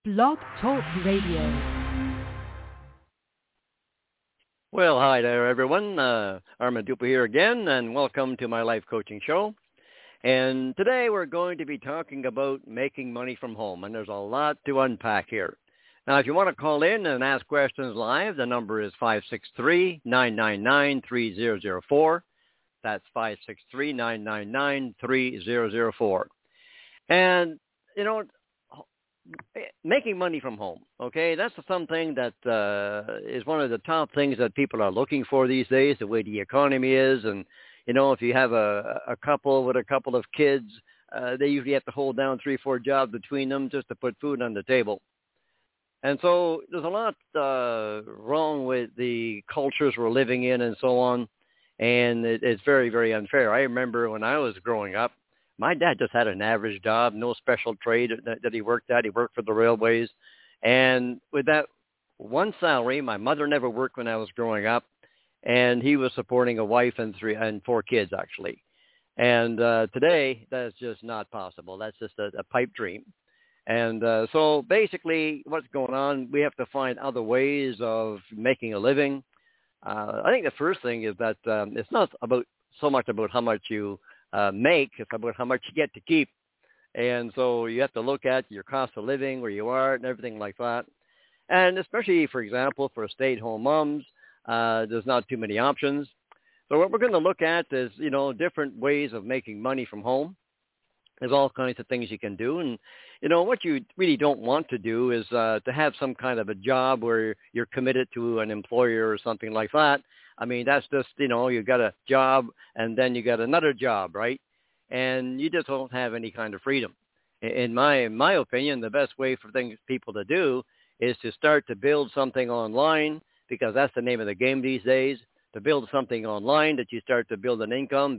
Blog Talk Radio. Well, hi there, everyone. Armand Dupa here again, and welcome to my life coaching show. And today we're going to be talking about making money from home, and there's a lot to unpack here. Now, if you want to call in and ask questions live, the number is 563-999-3004. That's 563-999-3004. And, you know, making money from home, okay, that's something that is one of the top things that people are looking for these days, the way the economy is. And, you know, if you have a couple with a couple of kids, they usually have to hold down 3-4 jobs between them just to put food on the table. And so there's a lot wrong with the cultures we're living in and so on, and it's very, very unfair. I remember when I was growing up, my dad just had an average job, no special trade that he worked at. He worked for the railways. And with that one salary, my mother never worked when I was growing up, and he was supporting a wife and 4 kids, actually. And today, that's just not possible. That's just a pipe dream. And so basically what's going on, we have to find other ways of making a living. I think the first thing is that it's not about so much about how much you make, it's about how much you get to keep. And so you have to look at your cost of living, where you are, and everything like that. And especially, for example, for stay-at-home moms, there's not too many options. So what we're going to look at is, you know, different ways of making money from home. There's all kinds of things you can do. And, you know, what you really don't want to do is to have some kind of a job where you're committed to an employer or something like that. I mean, that's just, you know, you got a job and then you got another job, right? And you just don't have any kind of freedom. In my opinion, the best way for people to do is to start to build something online, because that's the name of the game these days, to build something online that you start to build an income.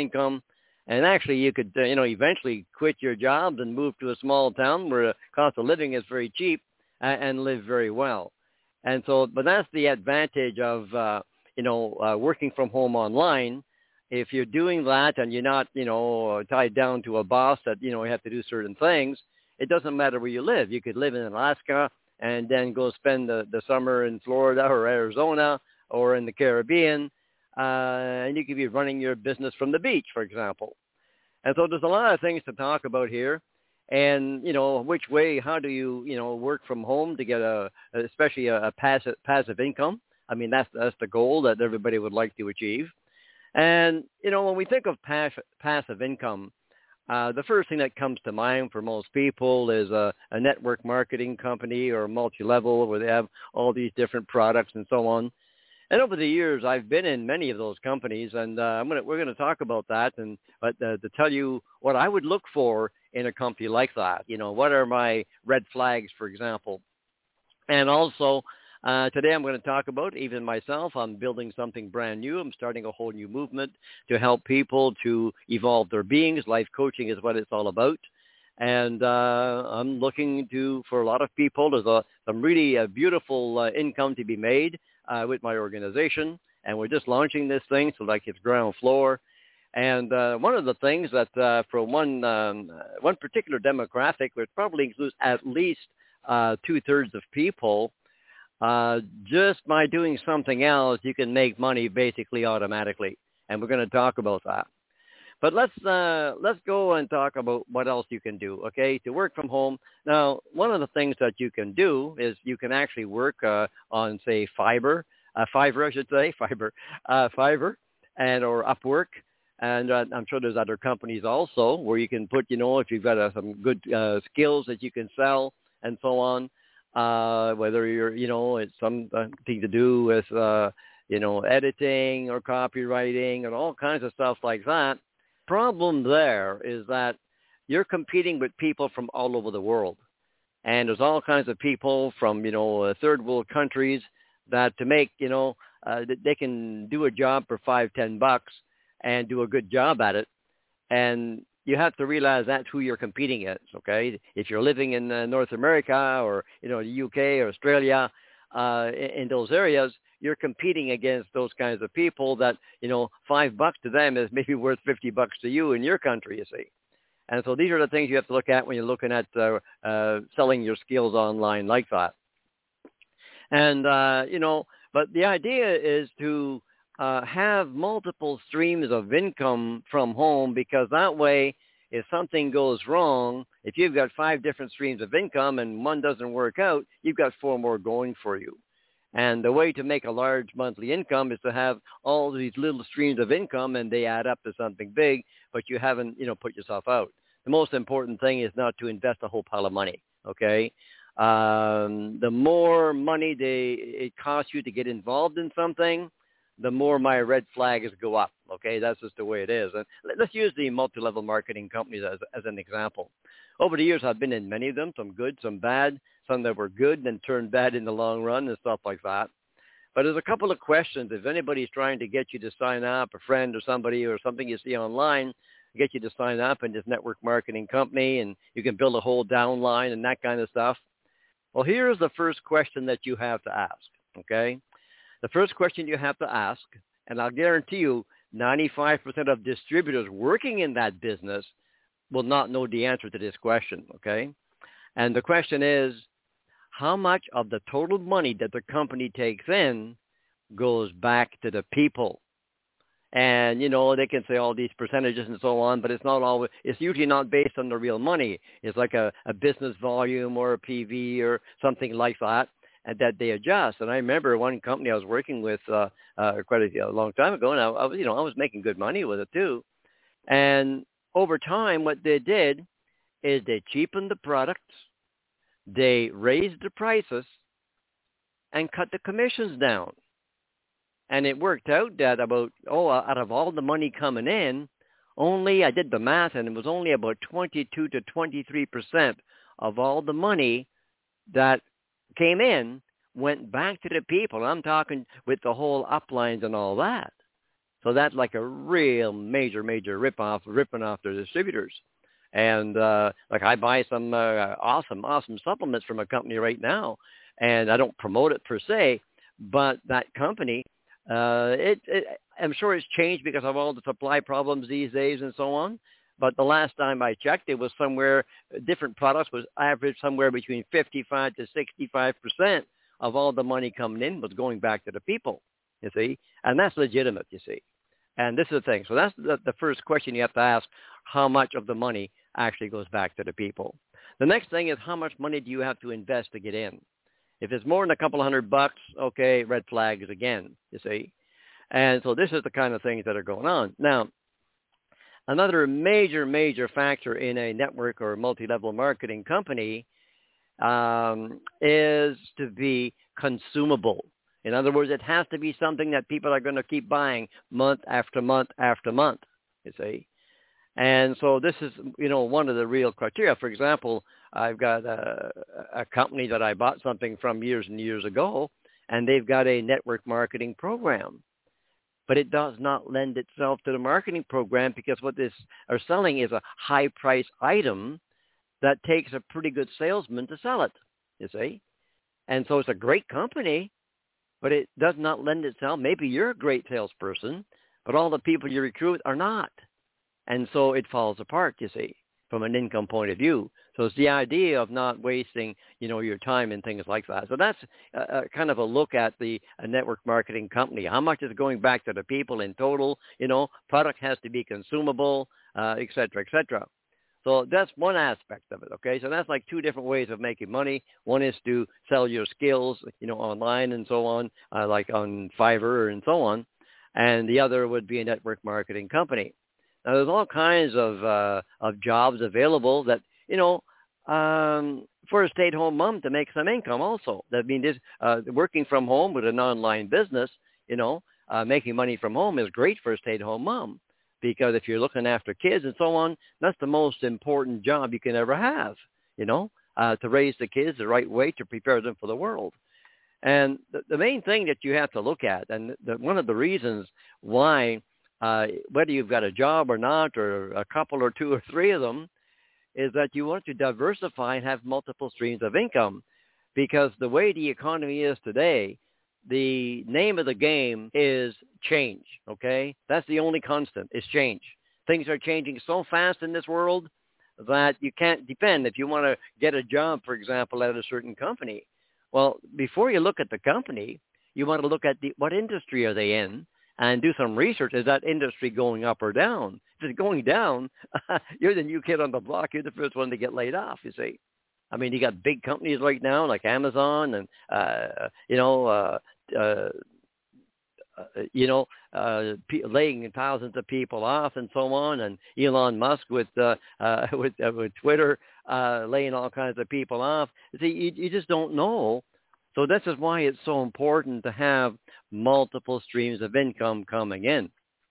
And actually you could, you know, eventually quit your job and move to a small town where the cost of living is very cheap and live very well. And so, but that's the advantage of, working from home online. If you're doing that and you're not, you know, tied down to a boss that, you know, you have to do certain things, it doesn't matter where you live. You could live in Alaska and then go spend the summer in Florida or Arizona or in the Caribbean, and you could be running your business from the beach, for example. And so there's a lot of things to talk about here. And, you know, how do you, you know, work from home to get especially a passive income? I mean, that's the goal that everybody would like to achieve. And, you know, when we think of passive income, the first thing that comes to mind for most people is a network marketing company or multi-level where they have all these different products and so on. And over the years, I've been in many of those companies, and we're going to talk about that, but to tell you what I would look for in a company like that. You know, what are my red flags, for example? And also, today I'm going to talk about, even myself, I'm building something brand new. I'm starting a whole new movement to help people to evolve their beings. Life coaching is what it's all about. And I'm looking for a lot of people. There's some really beautiful income to be made with my organization. And we're just launching this thing, so like it's ground floor. And one of the things that for one particular demographic, which probably includes at least 2/3 of people, just by doing something else, you can make money basically automatically. And we're going to talk about that. But let's go and talk about what else you can do, okay, to work from home. Now, one of the things that you can do is you can actually work on, say, Fiverr, and or Upwork. And I'm sure there's other companies also where you can put, you know, if you've got some good skills that you can sell and so on. Whether you're, you know, it's something to do with, you know, editing or copywriting and all kinds of stuff like that. Problem there is that you're competing with people from all over the world. And there's all kinds of people from, you know, third world countries that to make, you know, they can do a job for $5-10 and do a good job at it. And you have to realize that's who you're competing against, okay? If you're living in North America or, you know, the UK or Australia, in those areas, you're competing against those kinds of people that, you know, $5 to them is maybe worth $50 to you in your country, you see. And so these are the things you have to look at when you're looking at selling your skills online like that. And, but the idea is to have multiple streams of income from home, because that way, if something goes wrong, if you've got 5 different streams of income and one doesn't work out, you've got 4 more going for you. And the way to make a large monthly income is to have all these little streams of income, and they add up to something big, but you haven't, put yourself out. The most important thing is not to invest a whole pile of money, okay? The more money it costs you to get involved in something, the more my red flags go up, okay? That's just the way it is. And let's use the multi-level marketing companies as an example. Over the years, I've been in many of them, some good, some bad, some that were good and then turned bad in the long run and stuff like that. But there's a couple of questions. If anybody's trying to get you to sign up, a friend or somebody or something you see online, get you to sign up in this network marketing company, and you can build a whole downline and that kind of stuff. Well, here's the first question that you have to ask, okay? The first question you have to ask, and I'll guarantee you 95% of distributors working in that business will not know the answer to this question, okay? And the question is, how much of the total money that the company takes in goes back to the people? And, they can say all these percentages and so on, but it's usually not based on the real money. It's like a business volume or a PV or something like that, and that they adjust. And I remember one company I was working with quite a long time ago, and I was making good money with it too. And over time, what they did is they cheapened the products, they raised the prices, and cut the commissions down. And it worked out that out of all the money coming in, I did the math, and it was only about 22 to 23% of all the money that came in went back to the people. I'm talking with the whole uplines and all that. So that's like a real major ripping off the distributors. And I buy some awesome supplements from a company right now, and I don't promote it per se, but that company, I'm sure it's changed because of all the supply problems these days and so on. But the last time I checked, it was different products was averaged somewhere between 55 to 65% of all the money coming in was going back to the people, you see. And that's legitimate, you see. And this is the thing. So that's the first question you have to ask, how much of the money actually goes back to the people. The next thing is, how much money do you have to invest to get in? If it's more than a couple $100, okay, red flags again, you see. And so this is the kind of things that are going on. Now, another major factor in a network or multi-level marketing company is to be consumable. In other words, it has to be something that people are going to keep buying month after month after month, you see. And so this is, one of the real criteria. For example, I've got a company that I bought something from years and years ago, and they've got a network marketing program. But it does not lend itself to the marketing program, because what they are selling is a high-price item that takes a pretty good salesman to sell it, you see. And so it's a great company, but it does not lend itself. Maybe you're a great salesperson, but all the people you recruit are not. And so it falls apart, you see, from an income point of view. So it's the idea of not wasting, your time and things like that. So that's kind of a look at a network marketing company. How much is going back to the people in total? Product has to be consumable, et cetera, et cetera. So that's one aspect of it, okay? So that's like 2 different ways of making money. One is to sell your skills, online and so on, like on Fiverr and so on. And the other would be a network marketing company. Now, there's all kinds of jobs available that, for a stay-at-home mom to make some income also. That means working from home with an online business, making money from home is great for a stay-at-home mom, because if you're looking after kids and so on, that's the most important job you can ever have, to raise the kids the right way, to prepare them for the world. And the main thing that you have to look at, and one of the reasons why, whether you've got a job or not, or a couple or 2 or 3 of them, is that you want to diversify and have multiple streams of income. Because the way the economy is today, the name of the game is change, okay? That's the only constant, is change. Things are changing so fast in this world that you can't depend. If you want to get a job, for example, at a certain company, well, before you look at the company, you want to look at what industry are they in and do some research. Is that industry going up or down? If it's going down, you're the new kid on the block. You're the first one to get laid off, you see. I mean, you got big companies right now like Amazon and, laying thousands of people off and so on, and Elon Musk with Twitter laying all kinds of people off. See, you just don't know. So this is why it's so important to have multiple streams of income coming in.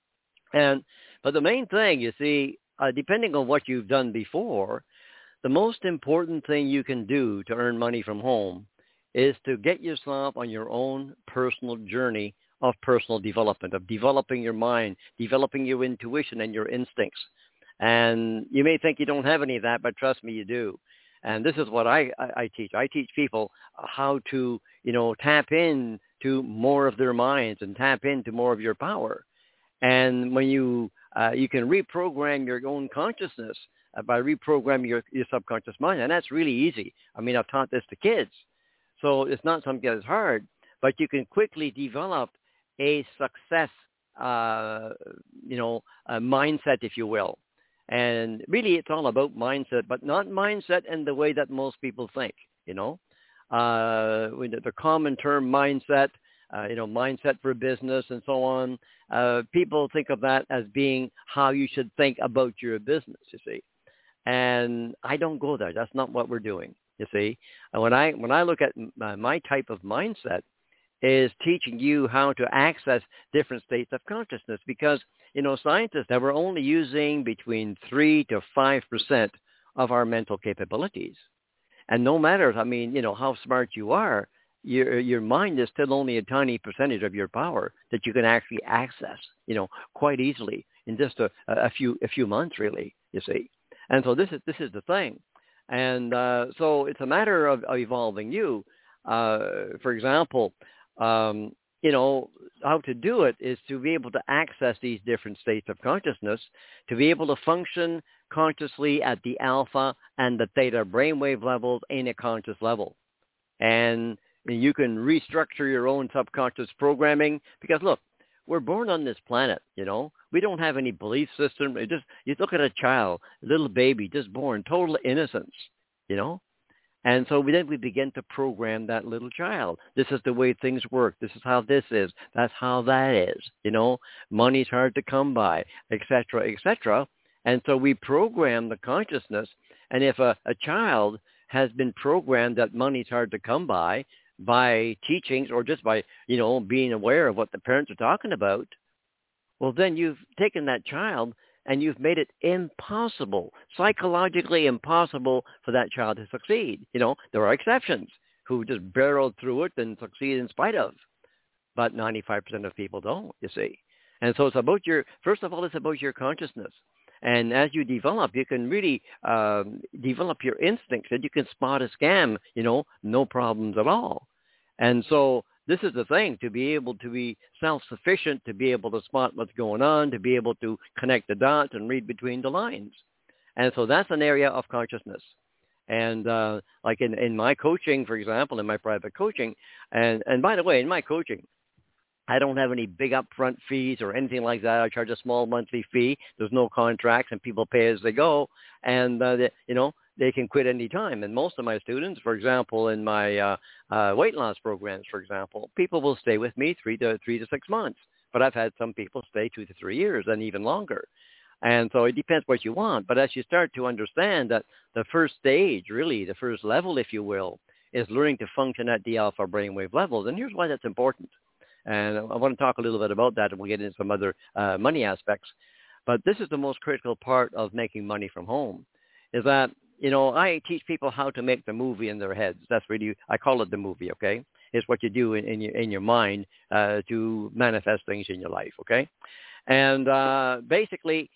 But the main thing, you see, depending on what you've done before, the most important thing you can do to earn money from home is to get yourself on your own personal journey of personal development, of developing your mind, developing your intuition and your instincts. And you may think you don't have any of that, but trust me, you do. And this is what I teach. I teach people how to, tap into more of their minds and tap into more of your power. And when you can reprogram your own consciousness by reprogramming your subconscious mind, and that's really easy. I mean, I've taught this to kids, so it's not something that's hard, but you can quickly develop a success, a mindset, if you will. And really, it's all about mindset, but not mindset in the way that most people think. The common term mindset, mindset for business and so on. People think of that as being how you should think about your business, you see. And I don't go there. That's not what we're doing, you see. And when I look at my type of mindset, is teaching you how to access different states of consciousness, because scientists that we're only using between 3 to 5% of our mental capabilities, and no matter how smart you are, your mind is still only a tiny percentage of your power that you can actually access quite easily in just a few months, really, you see. And so this is the thing. And so it's a matter of evolving you. For example, how to do it is to be able to access these different states of consciousness, to be able to function consciously at the alpha and the theta brainwave levels in a conscious level. And you can restructure your own subconscious programming, because look, we're born on this planet, we don't have any belief system. You look at a child, a little baby just born, total innocence, And so then we begin to program that little child. This is the way things work. This is how this is. That's how that is. Money's hard to come by, et cetera, et cetera. And so we program the consciousness. And if a child has been programmed that money's hard to come by teachings or just by, being aware of what the parents are talking about, well, then you've taken that child and you've made it impossible, psychologically impossible for that child to succeed. There are exceptions who just barrel through it and succeed in spite of. But 95% of people don't, you see. And so it's about first of all, it's about your consciousness. And as you develop, you can really develop your instincts, and you can spot a scam, no problems at all. And so this is the thing, to be able to be self-sufficient, to be able to spot what's going on, to be able to connect the dots and read between the lines. And so that's an area of consciousness. And like in my coaching, for example, in my private coaching, and by the way, in my coaching, I don't have any big upfront fees or anything like that. I charge a small monthly fee. There's no contracts, and people pay as they go. And, they can quit any time. And most of my students, for example, in my weight loss programs, for example, people will stay with me 3 to 6 months. But I've had some people stay 2 to 3 years and even longer. And so it depends what you want. But as you start to understand that the first stage, really, the first level, if you will, is learning to function at the alpha brainwave levels. And here's why that's important. And I want to talk a little bit about that, and we'll get into some other money aspects. But this is the most critical part of making money from home, is that, I teach people how to make the movie in their heads. That's really, I call it the movie, okay? It's what you do in your mind to manifest things in your life, okay? And basically,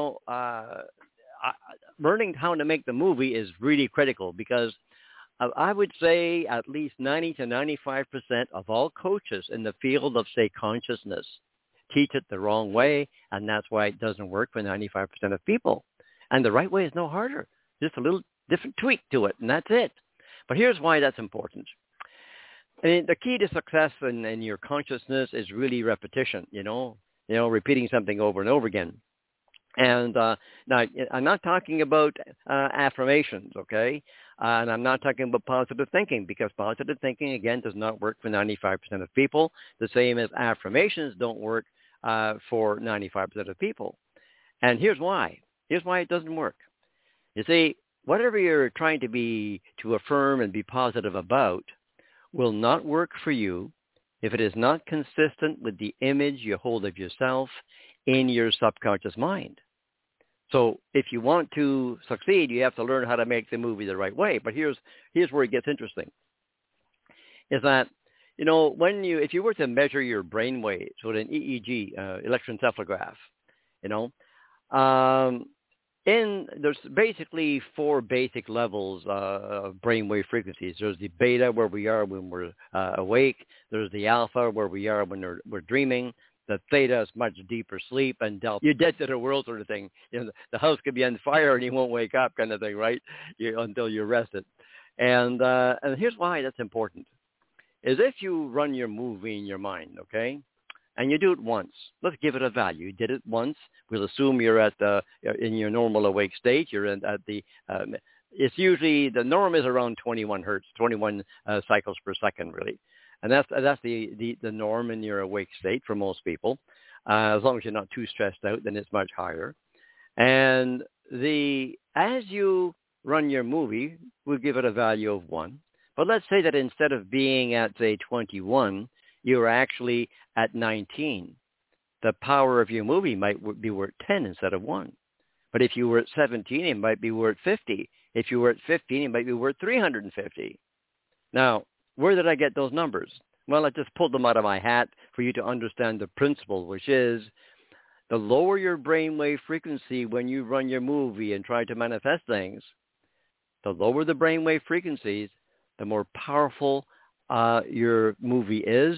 learning how to make the movie is really critical, because I would say at least 90 to 95% of all coaches in the field of, say, consciousness teach it the wrong way, and that's why it doesn't work for 95% of people. And the right way is no harder. Just a little different tweak to it, and that's it. But here's why that's important. I mean, the key to success in your consciousness is really repetition, repeating something over and over again. And now, I'm not talking about affirmations, okay? And I'm not talking about positive thinking, because positive thinking, again, does not work for 95% of people, the same as affirmations don't work for 95% of people. And here's why. Here's why it doesn't work. You see, whatever you're trying to affirm and be positive about will not work for you if it is not consistent with the image you hold of yourself in your subconscious mind. So if you want to succeed, you have to learn how to make the movie the right way. But here's where it gets interesting, is that, if you were to measure your brain waves with an EEG, electroencephalograph, there's basically 4 basic levels of brainwave frequencies. There's the beta, where we are when we're awake. There's the alpha, where we are when we're dreaming. The theta is much deeper sleep, and delta, you're dead to the world sort of thing. The house could be on fire and you won't wake up kind of thing, right? Until you're rested. And here's why that's important, is if you run your movie in your mind, okay, and you do it once, let's give it a value. You did it once. We'll assume you're in your normal awake state. You're it's usually, the norm is around 21 hertz, 21 cycles per second, really. And that's the norm in your awake state for most people. As long as you're not too stressed out, then it's much higher. And as you run your movie, we'll give it a value of 1. But let's say that instead of being at, say, 21, you're actually at 19. The power of your movie might be worth 10 instead of 1. But if you were at 17, it might be worth 50. If you were at 15, it might be worth 350. Now, where did I get those numbers? Well, I just pulled them out of my hat for you to understand the principle, which is the lower your brainwave frequency when you run your movie and try to manifest things, the lower the brainwave frequencies, the more powerful your movie is.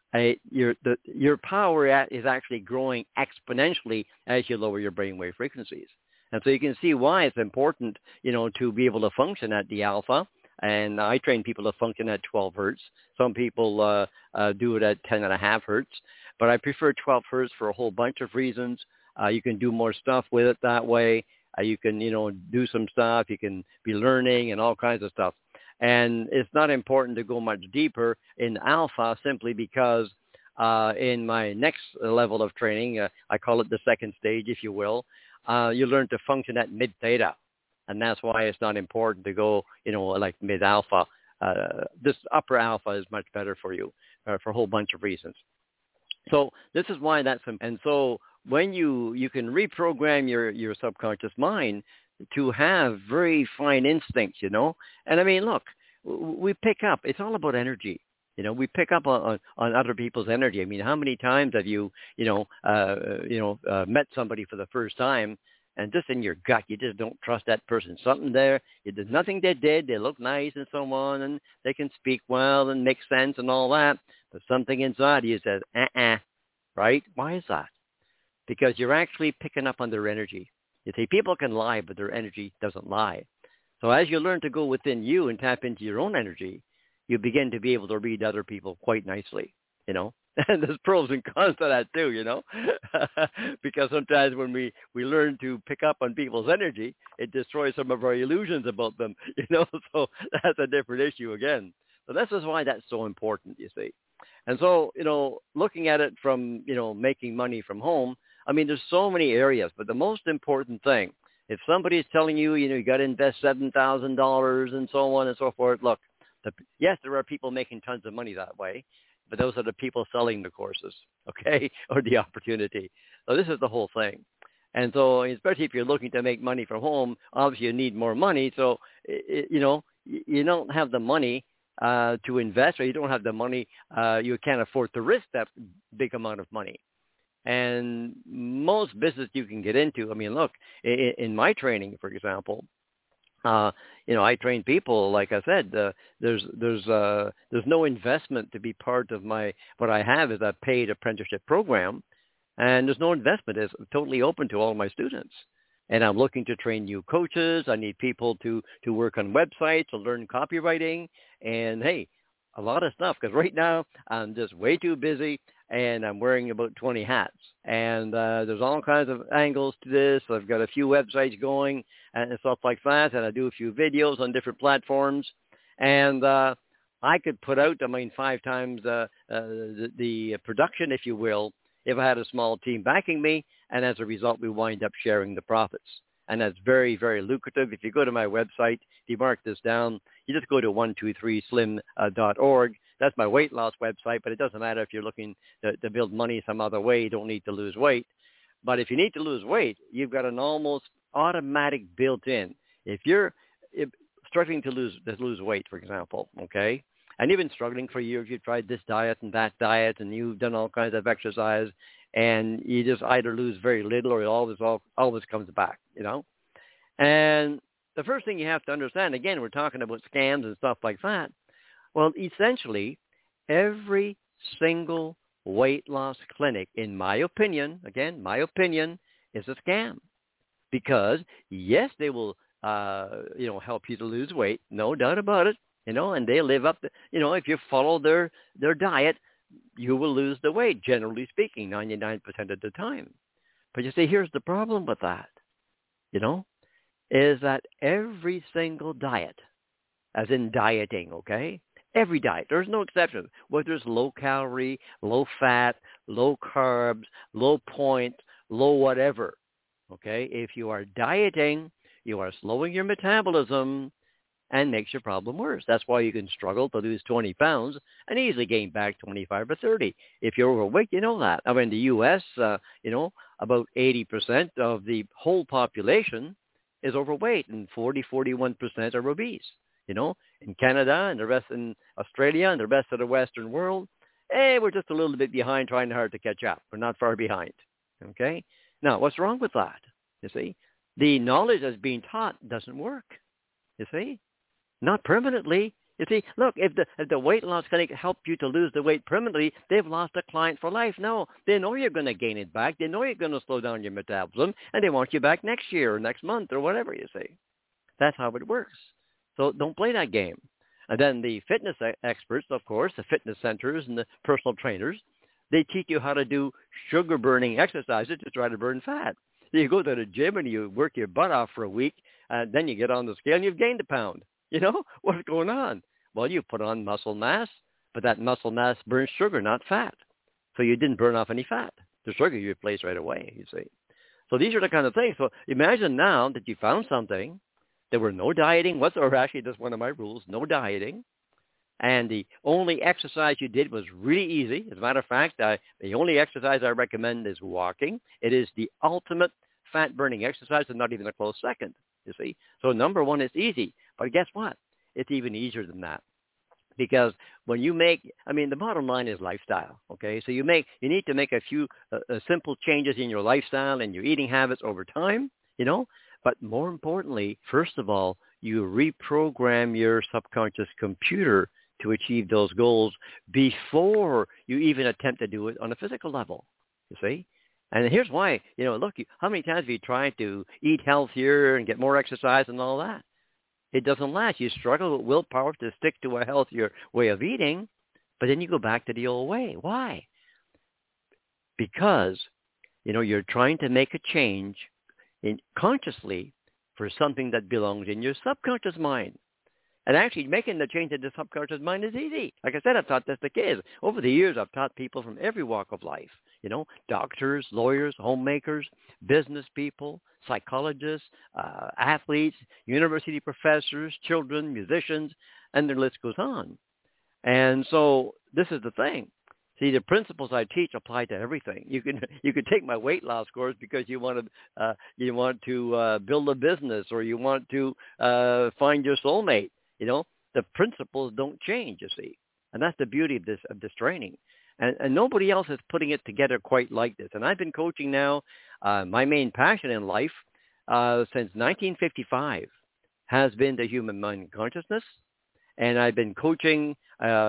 Your power is actually growing exponentially as you lower your brainwave frequencies. And so you can see why it's important, to be able to function at the alpha. And I train people to function at 12 hertz. Some people do it at 10.5 hertz. But I prefer 12 hertz for a whole bunch of reasons. You can do more stuff with it that way. You can, do some stuff. You can be learning and all kinds of stuff. And it's not important to go much deeper in alpha, simply because in my next level of training, I call it the second stage, if you will, you learn to function at mid-theta. And that's why it's not important to go, like mid-alpha. This upper alpha is much better for you for a whole bunch of reasons. So this is why that's important. And so when you can reprogram your subconscious mind to have very fine instincts, And I mean, look, we pick up. It's all about energy. We pick up on other people's energy. I mean, how many times have you, met somebody for the first time, and just in your gut, you just don't trust that person. Something there, there's nothing they did. They look nice and so on, and they can speak well and make sense and all that. But something inside you says, right? Why is that? Because you're actually picking up on their energy. You see, people can lie, but their energy doesn't lie. So as you learn to go within you and tap into your own energy, you begin to be able to read other people quite nicely, And there's pros and cons to that too, because sometimes when we learn to pick up on people's energy, it destroys some of our illusions about them, So that's a different issue again. So this is why that's so important, you see. And so, looking at it from, making money from home, I mean, there's so many areas, but the most important thing, if somebody is telling you, you got to invest $7,000 and so on and so forth, look, yes, there are people making tons of money that way. But those are the people selling the courses, okay, or the opportunity. So this is the whole thing. And so especially if you're looking to make money from home, obviously you need more money. So, you don't have the money to invest, or you don't have the money, you can't afford to risk that big amount of money. And most business you can get into, I mean, look, in my training, for example, I train people, like I said, there's no investment to be part of what I have is a paid apprenticeship program, and there's no investment. It's totally open to all of my students. And I'm looking to train new coaches. I need people to work on websites, to learn copywriting, and hey, a lot of stuff. Because right now I'm just way too busy, and I'm wearing about 20 hats. And there's all kinds of angles to this. I've got a few websites going and stuff like that, and I do a few videos on different platforms. And I could put out, 5 times the production, if you will, if I had a small team backing me, and as a result, we wind up sharing the profits. And that's very, very lucrative. If you go to my website, if you mark this down, you just go to 123slim.org. That's my weight loss website, but it doesn't matter if you're looking to build money some other way. You don't need to lose weight. But if you need to lose weight, you've got an almost automatic built-in. If you're struggling to lose weight, for example, okay, and you've been struggling for years, you've tried this diet and that diet, and you've done all kinds of exercise, and you just either lose very little or it always comes back, And the first thing you have to understand, again, we're talking about scams and stuff like that. Well, essentially, every single weight loss clinic, in my opinion, again, my opinion, is a scam. Because, yes, they will, help you to lose weight, no doubt about it, and they live up to, if you follow their diet, you will lose the weight, generally speaking, 99% of the time. But you see, here's the problem with that, is that every single diet, as in dieting, okay, every diet, there's no exception, whether it's low calorie, low fat, low carbs, low point, low whatever, okay, if you are dieting, you are slowing your metabolism and makes your problem worse. That's why you can struggle to lose 20 pounds and easily gain back 25 or 30. If you're overweight, you know that. In the U.S., about 80% of the whole population is overweight and 41% are obese. In Canada and the rest in Australia and the rest of the Western world, we're just a little bit behind, trying hard to catch up. We're not far behind. Okay? Now, what's wrong with that? You see? The knowledge that's being taught doesn't work. You see? Not permanently. You see, look, if the weight loss clinic helped you to lose the weight permanently, they've lost a client for life. No, they know you're going to gain it back. They know you're going to slow down your metabolism, and they want you back next year or next month or whatever, you see. That's how it works. So don't play that game. And then the fitness experts, of course, the fitness centers and the personal trainers, they teach you how to do sugar-burning exercises to try to burn fat. So you go to the gym and you work your butt off for a week, and then you get on the scale and you've gained a pound. What's going on? Well, you put on muscle mass, but that muscle mass burns sugar, not fat. So you didn't burn off any fat. The sugar you replace right away, you see. So these are the kind of things. So imagine now that you found something. There were no dieting whatsoever. Actually, that's one of my rules, no dieting. And the only exercise you did was really easy. As a matter of fact, the only exercise I recommend is walking. It is the ultimate fat-burning exercise and not even a close second, you see. So number one is easy. But guess what? It's even easier than that. Because when you make, the bottom line is lifestyle, okay? So you need to make a few simple changes in your lifestyle and your eating habits over time, But more importantly, first of all, you reprogram your subconscious computer to achieve those goals before you even attempt to do it on a physical level, you see? And here's why, look, how many times have you tried to eat healthier and get more exercise and all that? It doesn't last. You struggle with willpower to stick to a healthier way of eating, but then you go back to the old way. Why? Because, you're trying to make a change consciously for something that belongs in your subconscious mind. And actually making the change in the subconscious mind is easy. Like I said, I've taught this to kids. Over the years, I've taught people from every walk of life, doctors, lawyers, homemakers, business people, psychologists, athletes, university professors, children, musicians, and the list goes on. And so this is the thing. See, the principles I teach apply to everything. You can take my weight loss course because you want to build a business or you want to find your soulmate. The principles don't change, you see. And that's the beauty of this training. And nobody else is putting it together quite like this. And I've been coaching now. My main passion in life since 1955 has been the human mind consciousness. And I've been coaching,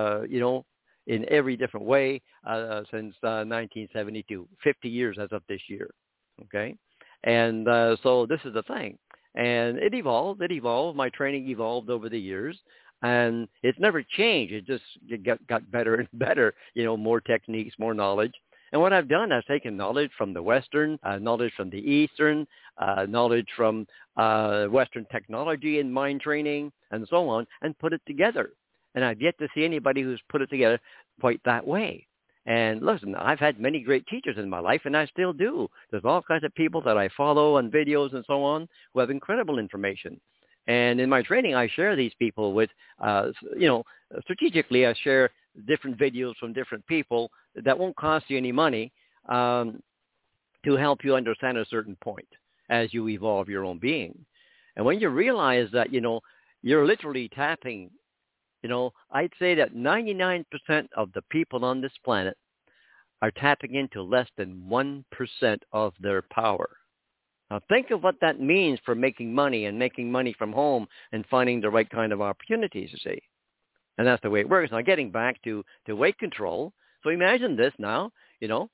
in every different way since 1972, 50 years as of this year, okay? And so this is the thing. And it evolved. It evolved. My training evolved over the years. And it's never changed. It got better and better, more techniques, more knowledge. And what I've done, I've taken knowledge from the Western, knowledge from the Eastern, knowledge from Western technology and mind training and so on, and put it together. And I've yet to see anybody who's put it together quite that way. And listen, I've had many great teachers in my life, and I still do. There's all kinds of people that I follow on videos and so on who have incredible information. And in my training, I share these people with, strategically, I share different videos from different people that won't cost you any money to help you understand a certain point as you evolve your own being. And when you realize that, you're literally tapping, I'd say that 99% of the people on this planet are tapping into less than 1% of their power. Now, think of what that means for making money and making money from home and finding the right kind of opportunities, you see. And that's the way it works. Now, getting back to weight control. So imagine this now, you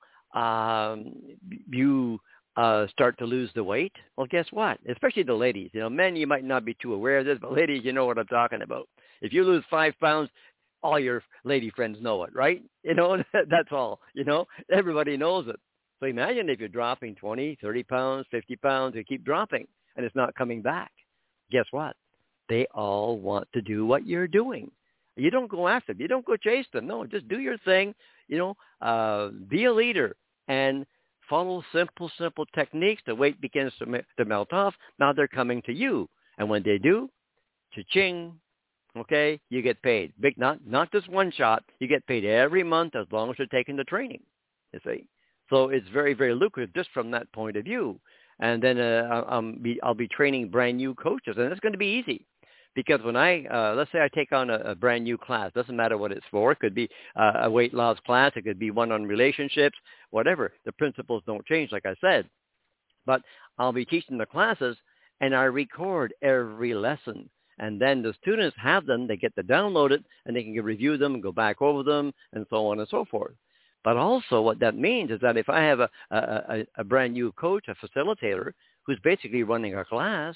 start to lose the weight. Well, guess what? Especially the ladies. Men, you might not be too aware of this, but ladies, you know what I'm talking about. If you lose 5 pounds, all your lady friends know it, right? That's all. Everybody knows it. So imagine if you're dropping 20, 30 pounds, 50 pounds, you keep dropping, and it's not coming back. Guess what? They all want to do what you're doing. You don't go after them. You don't go chase them. No, just do your thing. Be a leader and follow simple techniques. The weight begins to melt off. Now they're coming to you. And when they do, cha-ching, okay, you get paid. Big, not just one shot. You get paid every month as long as you're taking the training, you see. So it's very, very lucrative just from that point of view. And then I'll be training brand new coaches, and it's going to be easy. Because when let's say I take on a brand new class, doesn't matter what it's for. It could be a weight loss class. It could be one on relationships, whatever. The principles don't change, like I said. But I'll be teaching the classes, and I record every lesson. And then the students have them. They get to download it, and they can review them and go back over them and so on and so forth. But also what that means is that if I have a brand new coach, a facilitator, who's basically running a class,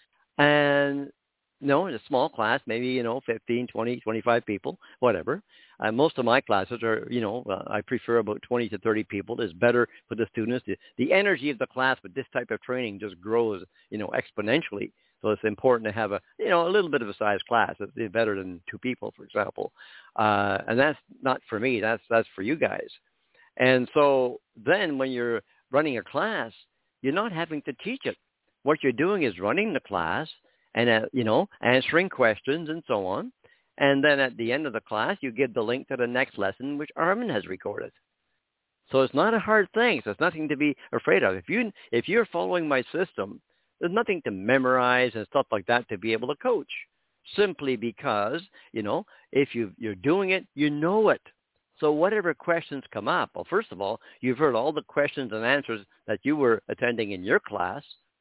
and in a small class, maybe, 15, 20, 25 people, whatever. Most of my classes are, I prefer about 20 to 30 people. It's better for the students. The energy of the class with this type of training just grows, exponentially. So it's important to have a little bit of a size class. It's better than 2 people, for example. And that's not for me. That's for you guys. And so then when you're running a class, you're not having to teach it. What you're doing is running the class and, answering questions and so on. And then at the end of the class, you give the link to the next lesson, which Armin has recorded. So it's not a hard thing. So it's nothing to be afraid of. If you're following my system, there's nothing to memorize and stuff like that to be able to coach. Simply because, if you're doing it, you know it. So whatever questions come up, well, first of all, you've heard all the questions and answers that you were attending in your class.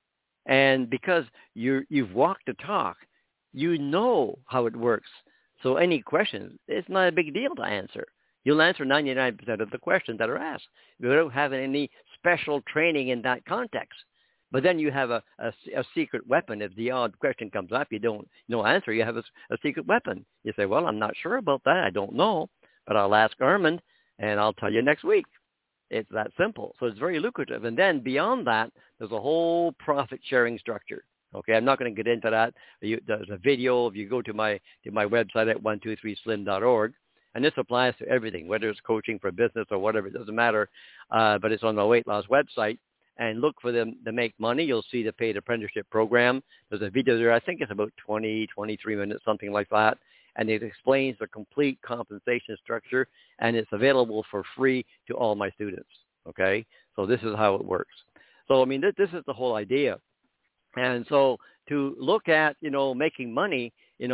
And because you've walked the talk, you know how it works. So any questions, it's not a big deal to answer. You'll answer 99% of the questions that are asked. You don't have any special training in that context. But then you have a secret weapon. If the odd question comes up, you don't answer. You have a secret weapon. You say, well, I'm not sure about that. I don't know. But I'll ask Armin, and I'll tell you next week. It's that simple. So it's very lucrative. And then beyond that, there's a whole profit-sharing structure. Okay, I'm not going to get into that. There's a video. If you go to my website at 123slim.org, and this applies to everything, whether it's coaching for business or whatever, it doesn't matter. But it's on the weight loss website. And look for them to make money. You'll see the paid apprenticeship program. There's a video there. I think it's about 20, 23 minutes, something like that. And it explains the complete compensation structure, and it's available for free to all my students. Okay? So this is how it works. So, I mean, this is the whole idea. And so to look at, making money,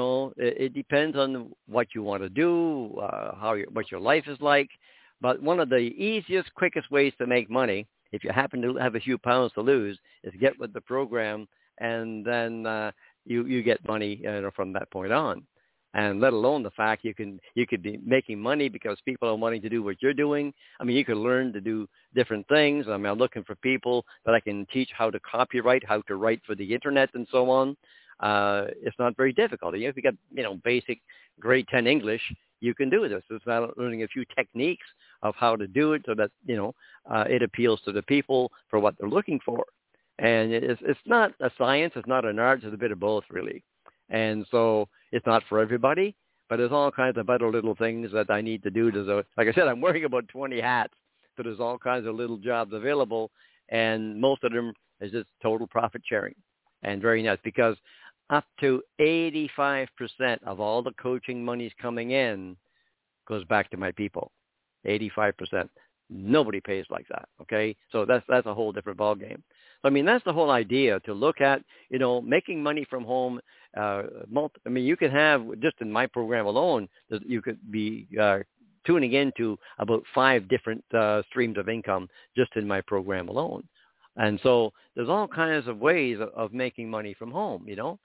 it depends on what you want to do, what your life is like. But one of the easiest, quickest ways to make money, if you happen to have a few pounds to lose, is get with the program, and then you get money from that point on. And let alone the fact you could be making money because people are wanting to do what you're doing. I mean, you could learn to do different things. I mean, I'm looking for people that I can teach how to copyright, how to write for the internet, and so on. It's not very difficult. If you got basic grade 10 English, you can do this. It's about learning a few techniques of how to do it so that it appeals to the people for what they're looking for. And it's not a science, it's not an art, it's a bit of both, really. And so it's not for everybody, but there's all kinds of other little things that I need to do. Like I said, I'm wearing about 20 hats, so there's all kinds of little jobs available, and most of them is just total profit sharing. And very nice, because up to 85% of all the coaching monies coming in goes back to my people. 85%. Nobody pays like that, okay? So that's a whole different ballgame. So, I mean, that's the whole idea, to look at, making money from home. You can have, just in my program alone, you could be tuning into about 5 different streams of income just in my program alone. And so there's all kinds of ways of making money from home,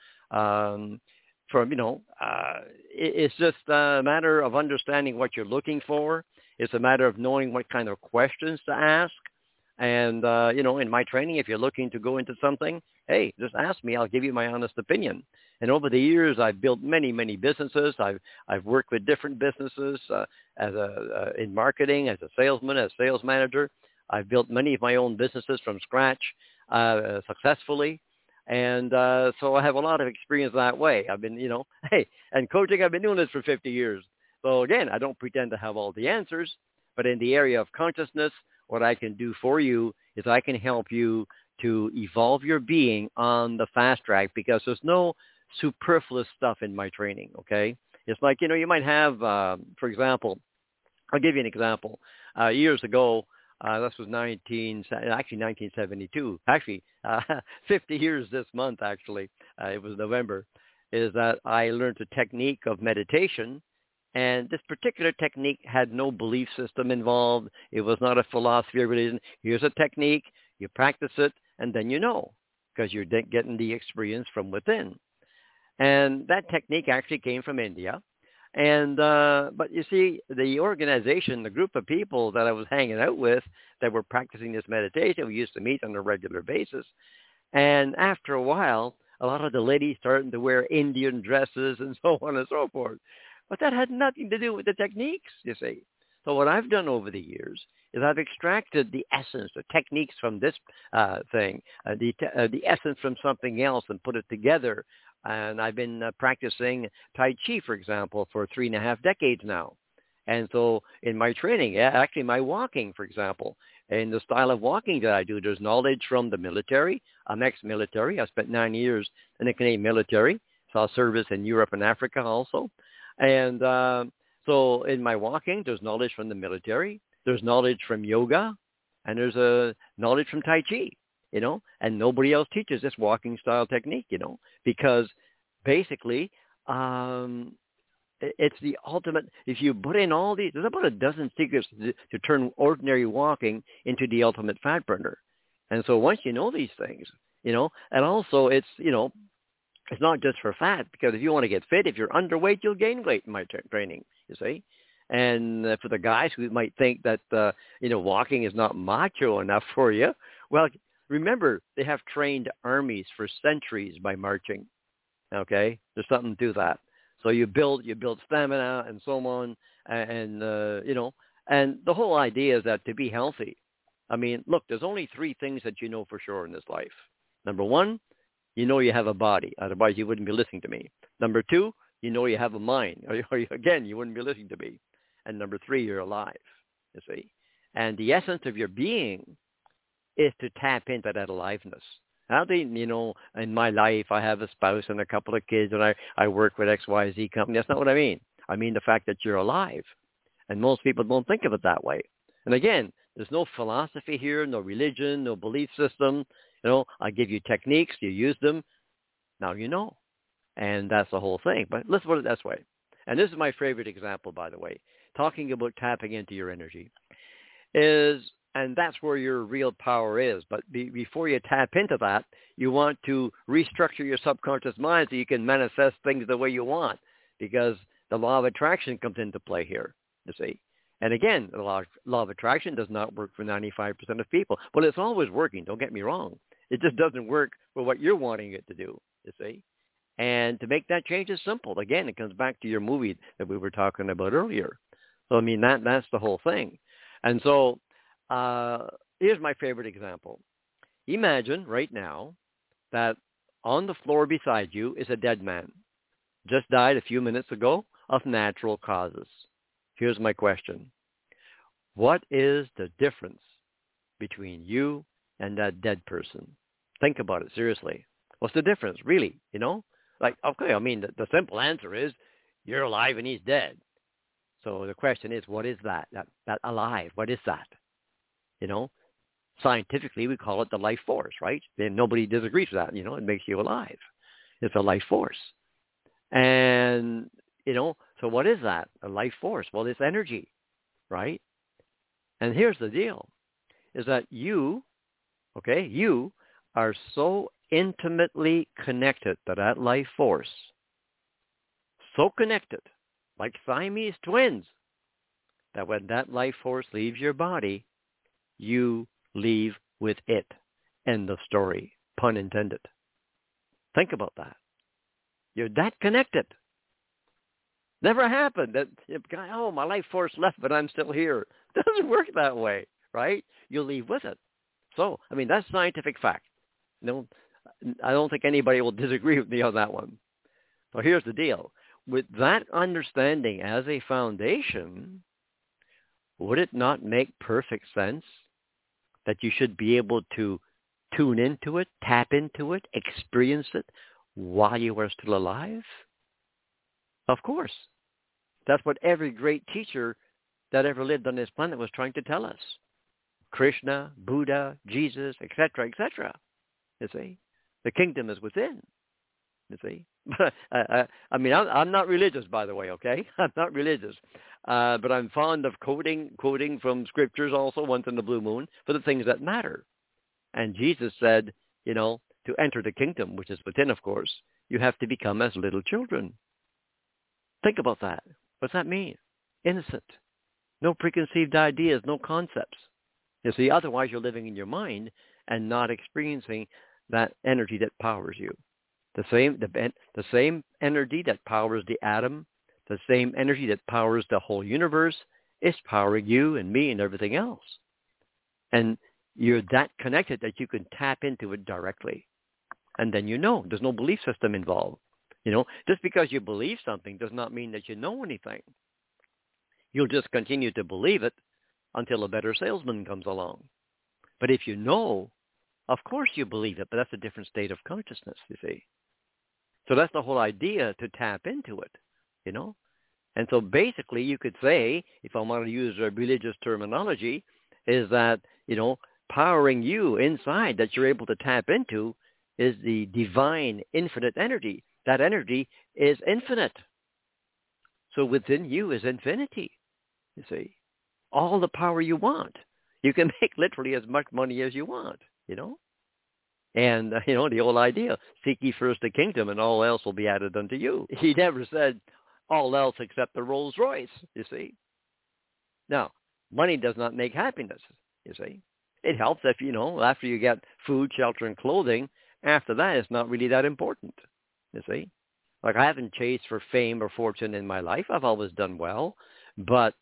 it's just a matter of understanding what you're looking for. It's a matter of knowing what kind of questions to ask. And, in my training, if you're looking to go into something, hey, just ask me. I'll give you my honest opinion. And over the years, I've built many, many businesses. I've worked with different businesses in marketing, as a salesman, as sales manager. I've built many of my own businesses from scratch successfully. And so I have a lot of experience that way. I've been, and coaching, I've been doing this for 50 years. So again, I don't pretend to have all the answers, but in the area of consciousness, what I can do for you is I can help you to evolve your being on the fast track, because there's no superfluous stuff in my training, okay? It's like, you might have, for example, I'll give you an example. Years ago, this was 1972, 50 years this month, actually. It was November, is that I learned a technique of meditation. And this particular technique had no belief system involved. It was not a philosophy or religion. Here's a technique. You practice it, and then because you're getting the experience from within. And that technique actually came from India. And but you see, the organization, the group of people that I was hanging out with that were practicing this meditation, we used to meet on a regular basis. And after a while, a lot of the ladies started to wear Indian dresses and so on and so forth. But that had nothing to do with the techniques, you see. So what I've done over the years is I've extracted the essence, the techniques from this thing, the essence from something else, and put it together. And I've been practicing Tai Chi, for example, for 3.5 decades now. And so in my training, actually my walking, for example, in the style of walking that I do, there's knowledge from the military. I'm ex-military. I spent 9 years in the Canadian military. Saw service in Europe and Africa also. And so in my walking, there's knowledge from the military, there's knowledge from yoga, and there's a knowledge from Tai Chi, and nobody else teaches this walking style technique, because basically it's the ultimate. If you put in all these, there's about a dozen secrets to turn ordinary walking into the ultimate fat burner. And so once you know these things, and also it's, it's not just for fat, because if you want to get fit, if you're underweight, you'll gain weight in my training, you see. And for the guys who might think that, walking is not macho enough for you, well, remember, they have trained armies for centuries by marching, okay? There's something to that. So you build stamina and so on, and and the whole idea is that to be healthy, I mean, look, there's only 3 things that you know for sure in this life. Number 1, you have a body. Otherwise, you wouldn't be listening to me. Number 2, you have a mind. Again, you wouldn't be listening to me. And number 3, you're alive, you see. And the essence of your being is to tap into that aliveness. I think, in my life, I have a spouse and a couple of kids, and I work with XYZ company. That's not what I mean. I mean the fact that you're alive. And most people don't think of it that way. And again, there's no philosophy here, no religion, no belief system. I give you techniques, you use them, now you know. And that's the whole thing. But let's put it this way. And this is my favorite example, by the way, talking about tapping into your energy, and that's where your real power is. But before you tap into that, you want to restructure your subconscious mind so you can manifest things the way you want. because the law of attraction comes into play here, you see. And again, the law of attraction does not work for 95% of people. Well, it's always working, don't get me wrong. It just doesn't work for what you're wanting it to do, you see. And to make that change is simple. Again, it comes back to your movie that we were talking about earlier. So, I mean, that's the whole thing. And so here's my favorite example. Imagine right now that on the floor beside you is a dead man. Just died a few minutes ago of natural causes. Here's my question. What is the difference between you and that dead person? Think about it seriously. What's the difference, really, you know? Like, okay, I mean, the simple answer is you're alive and he's dead. So the question is, what is that? That alive, what is that? You know, scientifically, we call it the life force, right? And nobody disagrees with that. You know, it makes you alive. It's a life force. And, you know, so what is that? A life force? Well, it's energy, right? And here's the deal, is that you are so intimately connected to that life force, so connected, like Siamese twins, that when that life force leaves your body, you leave with it. End of story, pun intended. Think about that. You're that connected. Never happened that, oh, my life force left, but I'm still here. It doesn't work that way, right? You leave with it. So, I mean, that's scientific fact. No, I don't think anybody will disagree with me on that one. So here's the deal. With that understanding as a foundation, would it not make perfect sense that you should be able to tune into it, tap into it, experience it while you are still alive? Of course. That's what every great teacher that ever lived on this planet was trying to tell us. Krishna, Buddha, Jesus, etc., etc. You see? The kingdom is within. You see? I mean, I'm not religious, by the way, okay? I'm not religious. But I'm fond of quoting from scriptures also once in the blue moon for the things that matter. And Jesus said, you know, to enter the kingdom, which is within, of course, you have to become as little children. Think about that. What's that mean? Innocent. No preconceived ideas, no concepts. You see, otherwise you're living in your mind and not experiencing that energy that powers you. The same energy that powers the atom, the same energy that powers the whole universe is powering you and me and everything else. And you're that connected that you can tap into it directly. And then you know, there's no belief system involved. You know, just because you believe something does not mean that you know anything. You'll just continue to believe it until a better salesman comes along. But if you know, of course you believe it, but that's a different state of consciousness, you see. So that's the whole idea, to tap into it, you know. And so basically you could say, if I want to use a religious terminology, is that, you know, powering you inside that you're able to tap into is the divine infinite energy. That energy is infinite. So within you is infinity, you see. All the power you want. You can make literally as much money as you want, you know. And, you know, the old idea, seek ye first the kingdom and all else will be added unto you. He never said all else except the Rolls Royce, you see. Now, money does not make happiness, you see. It helps if, you know, after you get food, shelter, and clothing, after that it's not really that important, you see. Like, I haven't chased for fame or fortune in my life. I've always done well, but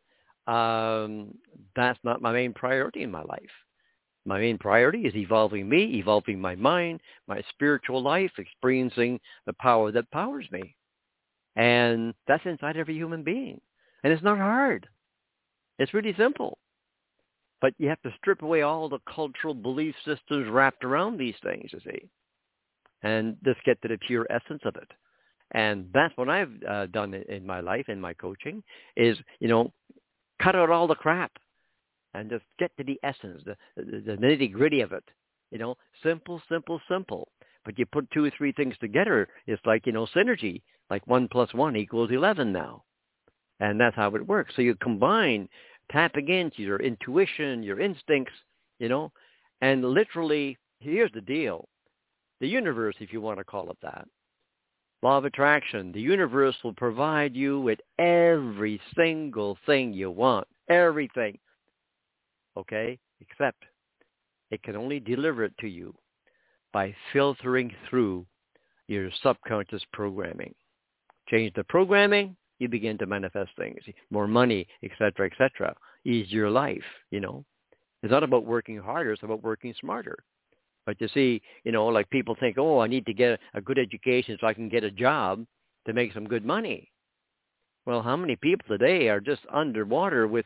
that's not my main priority in my life. My main priority is evolving me, evolving my mind, my spiritual life, experiencing the power that powers me. And that's inside every human being. And it's not hard. It's really simple. But you have to strip away all the cultural belief systems wrapped around these things, you see, and just get to the pure essence of it. And that's what I've done in my life, in my coaching, is, you know, cut out all the crap and just get to the essence, the nitty-gritty of it. You know, simple, simple, simple. But you put 2 or 3 things together, it's like, you know, synergy, like 1 + 1 = 11 now. And that's how it works. So you combine tapping into your intuition, your instincts, you know, and literally, here's the deal. The universe, if you want to call it that, Law of attraction. The universe will provide you with every single thing you want. Everything. Okay? Except it can only deliver it to you by filtering through your subconscious programming. Change the programming, you begin to manifest things. More money, etc., etc. Easier life, It's not about working harder, it's about working smarter. But you see, like people think, oh, I need to get a good education so I can get a job to make some good money. Well, how many people today are just underwater with,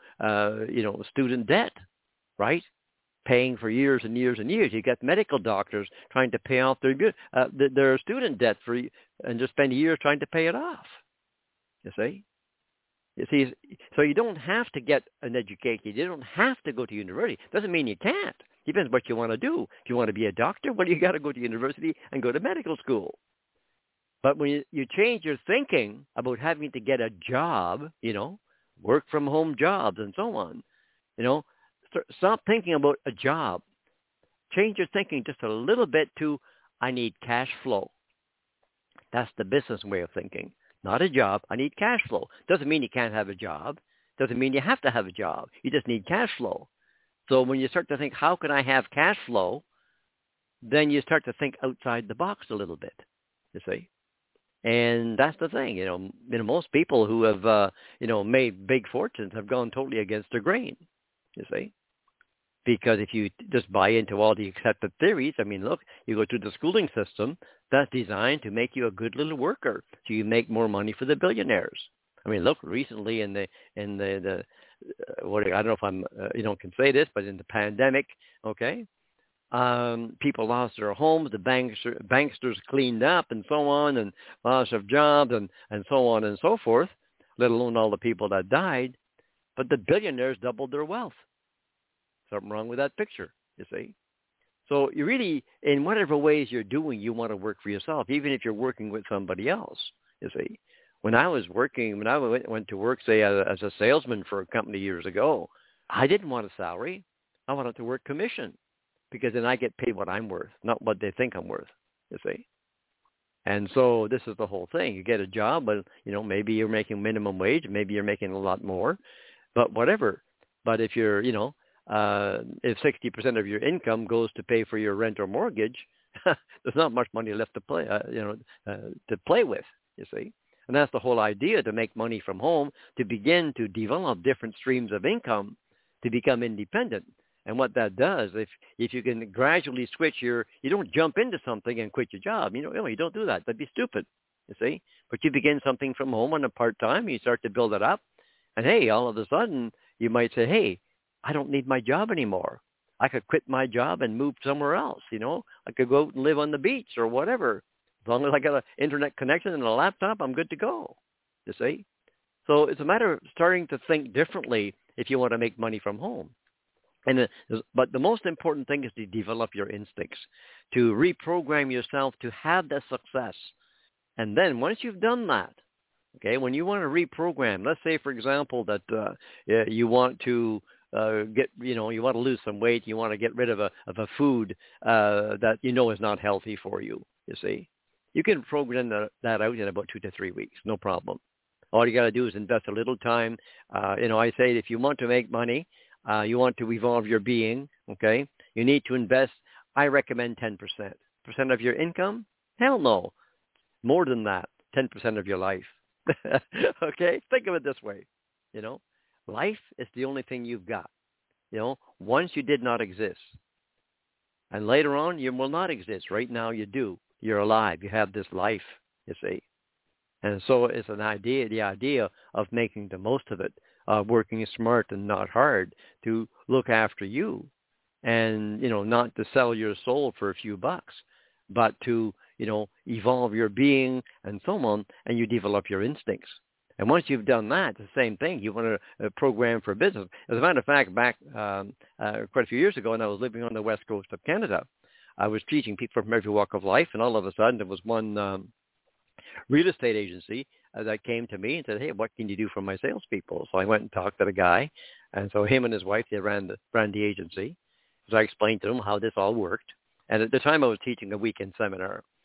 student debt, right? Paying for years and years and years. You got medical doctors trying to pay off their student debt and just spend years trying to pay it off. You see, so you don't have to get an education. You don't have to go to university. Doesn't mean you can't. Depends what you want to do. If you want to be a doctor, well, you got to go to university and go to medical school. But when you change your thinking about having to get a job, work from home jobs and so on, stop thinking about a job. Change your thinking just a little bit to, I need cash flow. That's the business way of thinking. Not a job. I need cash flow. Doesn't mean you can't have a job. Doesn't mean you have to have a job. You just need cash flow. So when you start to think, how can I have cash flow? Then you start to think outside the box a little bit, you see. And that's the thing, most people who have, made big fortunes have gone totally against the grain, you see. Because if you just buy into all the accepted theories, look, you go through the schooling system that's designed to make you a good little worker, so you make more money for the billionaires. Look, recently in the what, I don't know if I'm can say this, but in the pandemic, okay, people lost their homes, the banksters cleaned up, and so on, and loss of jobs, and so on and so forth. Let alone all the people that died, but the billionaires doubled their wealth. Something wrong with that picture, you see. So you really, in whatever ways you're doing, you want to work for yourself, even if you're working with somebody else, you see. When I was working, when I went to work, say, as a salesman for a company years ago, I didn't want a salary. I wanted to work commission because then I get paid what I'm worth, not what they think I'm worth, you see. And so this is the whole thing. You get a job, but, maybe you're making minimum wage, maybe you're making a lot more, but whatever. But if you're, if 60% of your income goes to pay for your rent or mortgage, there's not much money left to play, to play with, you see. And that's the whole idea, to make money from home, to begin to develop different streams of income, to become independent. And what that does, if you can gradually switch you don't jump into something and quit your job. You don't do that. That'd be stupid, you see. But you begin something from home on a part-time, you start to build it up. And hey, all of a sudden, you might say, hey, I don't need my job anymore. I could quit my job and move somewhere else, I could go out and live on the beach or whatever. As long as I got an internet connection and a laptop, I'm good to go, you see. So it's a matter of starting to think differently if you want to make money from home. But the most important thing is to develop your instincts, to reprogram yourself to have that success. And then once you've done that, okay, when you want to reprogram, let's say, for example, that you want to you want to lose some weight, you want to get rid of a food that is not healthy for you, you see. You can program that out in about 2 to 3 weeks, no problem. All you got to do is invest a little time. I say if you want to make money, you want to evolve your being, okay, you need to invest, I recommend 10%. Percent of your income? Hell no. More than that, 10% of your life. Okay? Think of it this way, Life is the only thing you've got. Once you did not exist. And later on, you will not exist. Right now, you do. You're alive. You have this life, you see. And so it's the idea of making the most of it, working smart and not hard to look after you and, not to sell your soul for a few bucks, but to, evolve your being and so on, and you develop your instincts. And once you've done that, the same thing. You want to program for business. As a matter of fact, back quite a few years ago, when I was living on the west coast of Canada, I was teaching people from every walk of life, and all of a sudden there was one real estate agency that came to me and said, hey, what can you do for my salespeople? So I went and talked to the guy, and so him and his wife, they ran the agency. So I explained to them how this all worked. And at the time I was teaching a weekend seminar.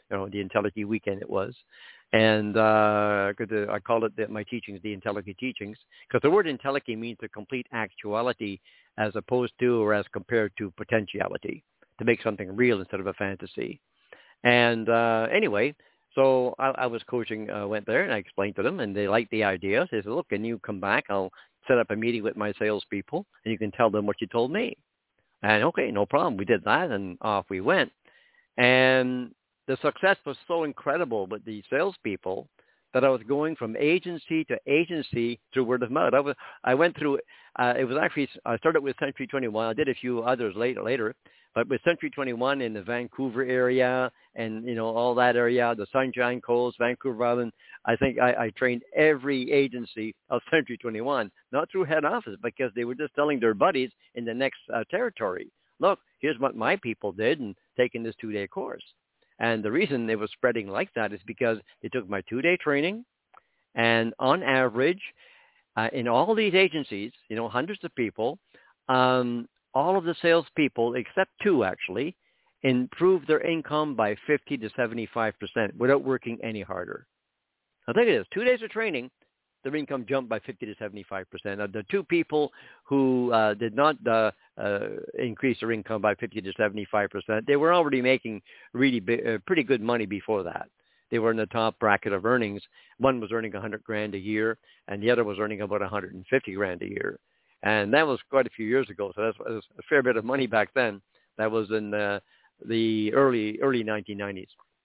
the Entelechy weekend it was. And I called it my teachings, the Entelechy teachings, because the word Entelechy means the complete actuality as opposed to or as compared to potentiality, to make something real instead of a fantasy. And anyway, so I was coaching, went there, and I explained to them, and they liked the idea. They said, look, can you come back? I'll set up a meeting with my salespeople, and you can tell them what you told me. And okay, no problem. We did that, and off we went. And the success was so incredible with the salespeople that I was going from agency to agency through word of mouth. I went through, it was actually, I started with Century 21. I did a few others later, but with Century 21 in the Vancouver area and, all that area, the Sunshine Coast, Vancouver Island, I think I trained every agency of Century 21, not through head office, because they were just telling their buddies in the next territory, look, here's what my people did and taking this 2-day course. And the reason they were spreading like that is because they took my 2-day training, and on average, in all these agencies, hundreds of people, all of the salespeople, except 2 actually, improved their income by 50 to 75% without working any harder. Now think of this, 2 days of training, their income jumped by 50 to 75%. Now, the 2 people who did not increase their income by 50 to 75%, they were already making really pretty good money before that. They were in the top bracket of earnings. One was earning $100,000 a year, and the other was earning about $150,000 a year. And that was quite a few years ago, so that was a fair bit of money back then. That was in the early 1990s.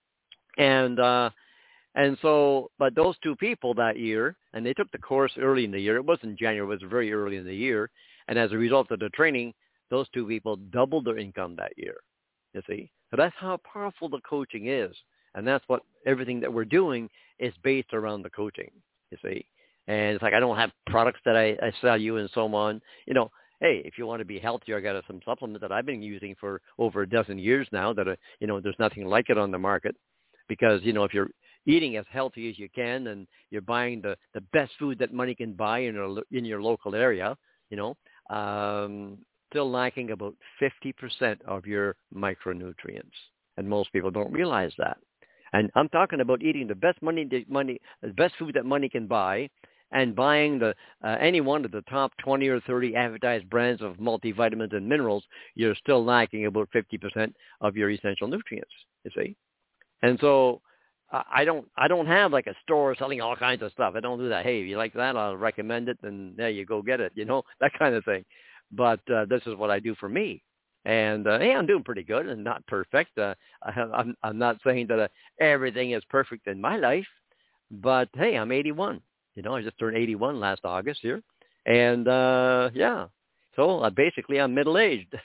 And so, but those 2 people that year, and they took the course early in the year. It wasn't January, it was very early in the year. And as a result of the training, those 2 people doubled their income that year, you see. So that's how powerful the coaching is. And that's what everything that we're doing is based around the coaching, you see. And it's like I don't have products that I sell you and so on. Hey, if you want to be healthier, I got some supplement that I've been using for over a dozen years now that, there's nothing like it on the market. Because, if you're eating as healthy as you can and you're buying the best food that money can buy in your local area, still lacking about 50% of your micronutrients. And most people don't realize that. And I'm talking about eating the best the best food that money can buy, and buying any one of the top 20 or 30 advertised brands of multivitamins and minerals. You're still lacking about 50% of your essential nutrients, you see. And so I don't have like a store selling all kinds of stuff. I don't do that. Hey, if you like that, I'll recommend it, and there you go, get it, that kind of thing. But this is what I do for me. And, hey, I'm doing pretty good and not perfect. I'm not saying that everything is perfect in my life, but, hey, I'm 81. I just turned 81 last August here. And, yeah, so basically I'm middle-aged.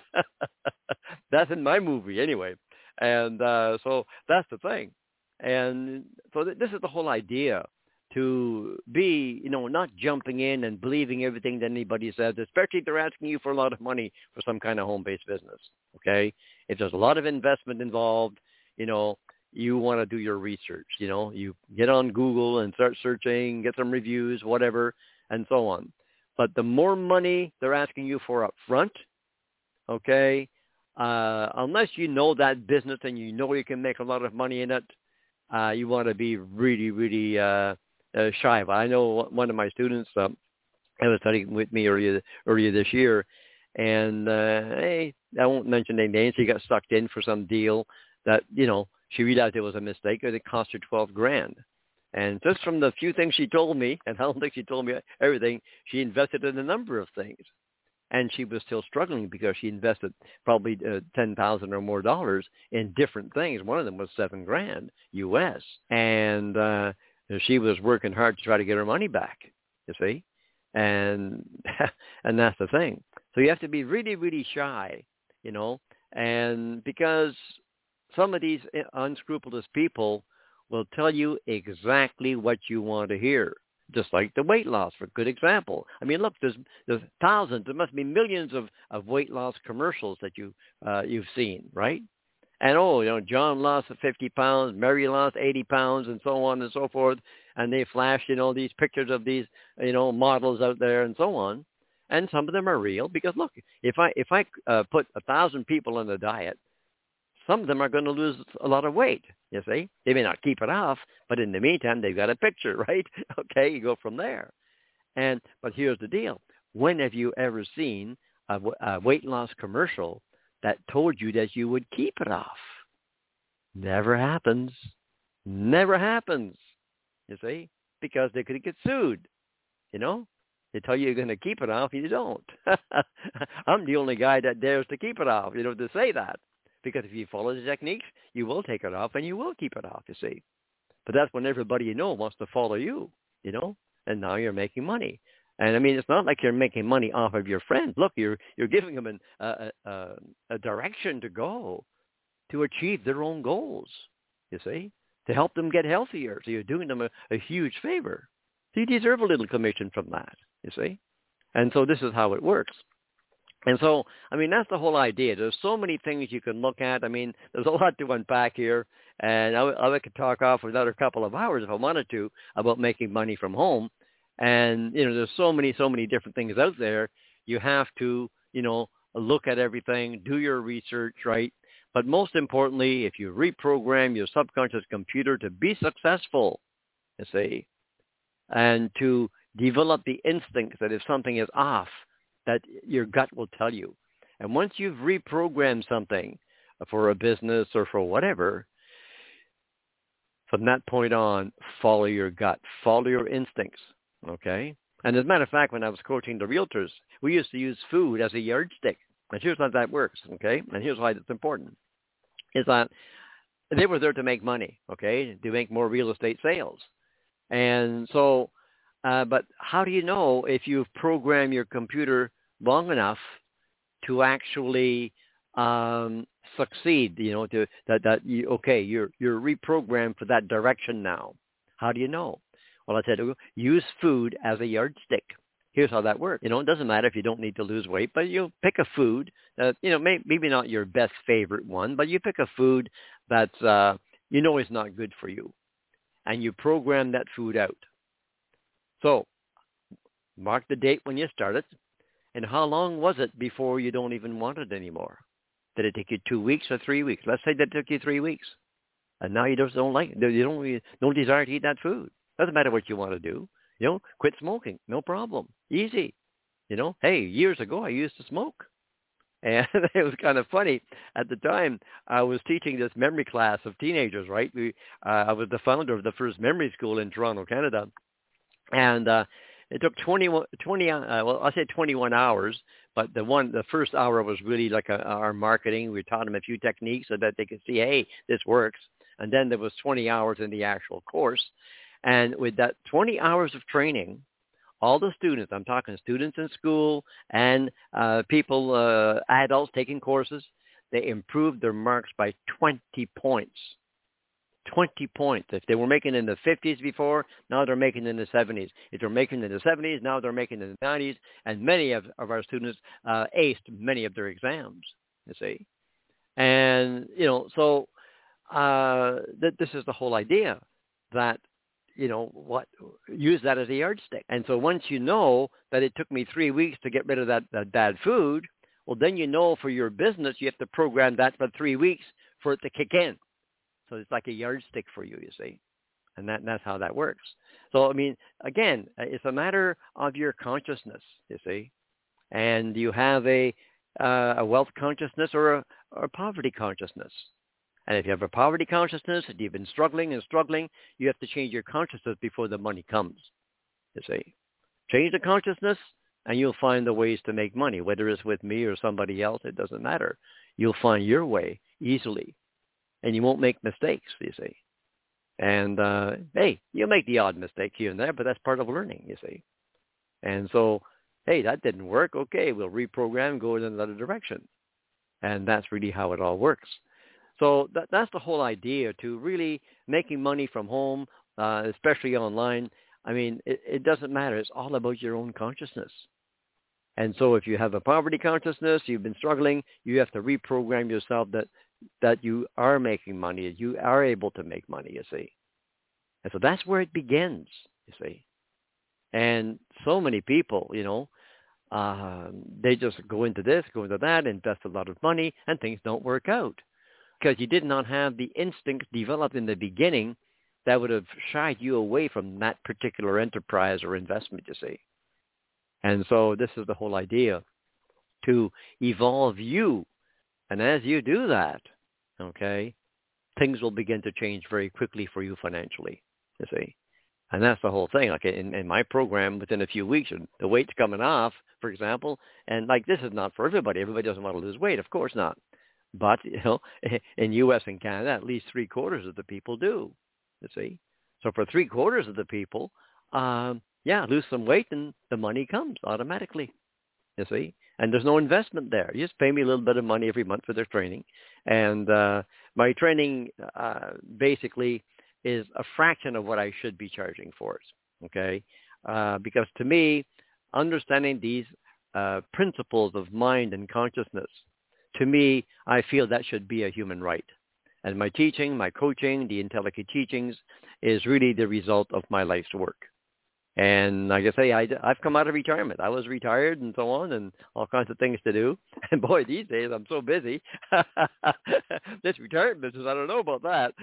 That's in my movie anyway. And so that's the thing. And so this is the whole idea, to be, not jumping in and believing everything that anybody says, especially if they're asking you for a lot of money for some kind of home-based business, okay? If there's a lot of investment involved, you want to do your research, you get on Google and start searching, get some reviews, whatever, and so on. But the more money they're asking you for up front, okay, unless you know that business and you know you can make a lot of money in it, you want to be really, really shy of it. I know one of my students was studying with me earlier this year, and hey, I won't mention any names. He got sucked in for some deal that she realized it was a mistake, and it cost her $12,000. And just from the few things she told me, and I don't think she told me everything, she invested in a number of things. And she was still struggling because she invested probably $10,000 or more dollars in different things. One of them was $7,000 US, and she was working hard to try to get her money back. You see, and that's the thing. So you have to be really, really shy, and because some of these unscrupulous people will tell you exactly what you want to hear. Just like the weight loss, for a good example. I mean, look, there's thousands, there must be millions of weight loss commercials that you've seen, right? And, John lost 50 pounds, Mary lost 80 pounds, and so on and so forth. And they flash, these pictures of these, models out there and so on. And some of them are real because, look, if I put 1,000 people on a diet, some of them are going to lose a lot of weight, you see. They may not keep it off, but in the meantime, they've got a picture, right? Okay, you go from there. But here's the deal. When have you ever seen a weight loss commercial that told you that you would keep it off? Never happens. Never happens, you see, because they could get sued, you know. They tell you you're going to keep it off, and you don't. I'm the only guy that dares to keep it off, to say that. Because if you follow the techniques, you will take it off, and you will keep it off, you see. But that's when everybody you know wants to follow you, and now you're making money. And, I mean, it's not like you're making money off of your friends. Look, you're giving them a direction to go to achieve their own goals, you see, to help them get healthier. So you're doing them a huge favor. So you deserve a little commission from that, you see. And so this is how it works. And so, I mean, that's the whole idea. There's so many things you can look at. I mean, there's a lot to unpack here. And I could talk off for another couple of hours if I wanted to about making money from home. And, there's so many different things out there. You have to, look at everything, do your research, right? But most importantly, if you reprogram your subconscious computer to be successful, you see, and to develop the instinct that if something is off, that your gut will tell you. And once you've reprogrammed something for a business or for whatever, from that point on, follow your gut, follow your instincts, okay? And as a matter of fact, when I was coaching the realtors, we used to use food as a yardstick. And here's how that works, okay? And here's why it's important, is that they were there to make money, okay, to make more real estate sales. And so, but how do you know if you've programmed your computer long enough to actually succeed? You're reprogrammed for that direction now. How do you know? Well, I said, use food as a yardstick. Here's how that works. It doesn't matter if you don't need to lose weight, but you pick a food that, maybe not your best favorite one, but you pick a food that's, is not good for you. And you program that food out. So mark the date when you started. And how long was it before you don't even want it anymore? Did it take you 2 weeks or 3 weeks? Let's say that took you 3 weeks. And now you just don't like it. You don't desire to eat that food. Doesn't matter what you want to do. Quit smoking. No problem. Easy. Hey, years ago I used to smoke. And it was kind of funny. At the time, I was teaching this memory class of teenagers, right? I was the founder of the first memory school in Toronto, Canada. And it took 21 hours, but the first hour was really like our marketing. We taught them a few techniques so that they could see, hey, this works. And then there was 20 hours in the actual course. And with that 20 hours of training, all the students, I'm talking students in school and adults taking courses, they improved their marks by 20 points. 20 points. If they were making in the 50s before, now they're making in the 70s. If they're making in the 70s, now they're making in the 90s. And many of our students aced many of their exams, you see. And, so this is the whole idea that, use that as a yardstick. And so once you know that it took me 3 weeks to get rid of that bad food, well, then for your business, you have to program that for 3 weeks for it to kick in. So it's like a yardstick for you, you see. And that's how that works. So, I mean, again, it's a matter of your consciousness, you see. And you have a wealth consciousness or a poverty consciousness. And if you have a poverty consciousness and you've been struggling, you have to change your consciousness before the money comes, you see. Change the consciousness and you'll find the ways to make money, whether it's with me or somebody else, it doesn't matter. You'll find your way easily. And you won't make mistakes, you see. And, hey, you'll make the odd mistake here and there, but that's part of learning, you see. And so, hey, that didn't work. Okay, we'll reprogram, go in another direction. And that's really how it all works. So that's the whole idea, to really making money from home, especially online. I mean, it doesn't matter. It's all about your own consciousness. And so if you have a poverty consciousness, you've been struggling, you have to reprogram yourself that you are making money, you are able to make money, you see. And so that's where it begins, you see. And so many people, they just go into this, go into that, invest a lot of money, and things don't work out. because you did not have the instinct developed in the beginning that would have shied you away from that particular enterprise or investment, you see. And so this is the whole idea, to evolve you. And as you do that, okay, things will begin to change very quickly for you financially, you see. And that's the whole thing. Like in my program, within a few weeks, the weight's coming off, for example, and like this is not for everybody. Everybody doesn't want to lose weight, of course not. But, in U.S. and Canada, at least 3/4 of the people do, you see. So for 3/4 of the people, lose some weight and the money comes automatically, you see. And there's no investment there. You just pay me a little bit of money every month for their training. And my training basically is a fraction of what I should be charging for it, okay? Because to me, understanding these principles of mind and consciousness, to me, I feel that should be a human right. And my teaching, my coaching, the Intellicate Teachings is really the result of my life's work. And like I say, I've come out of retirement. I was retired and so on, and all kinds of things to do. And boy, these days I'm so busy. This retirement business, I don't know about that.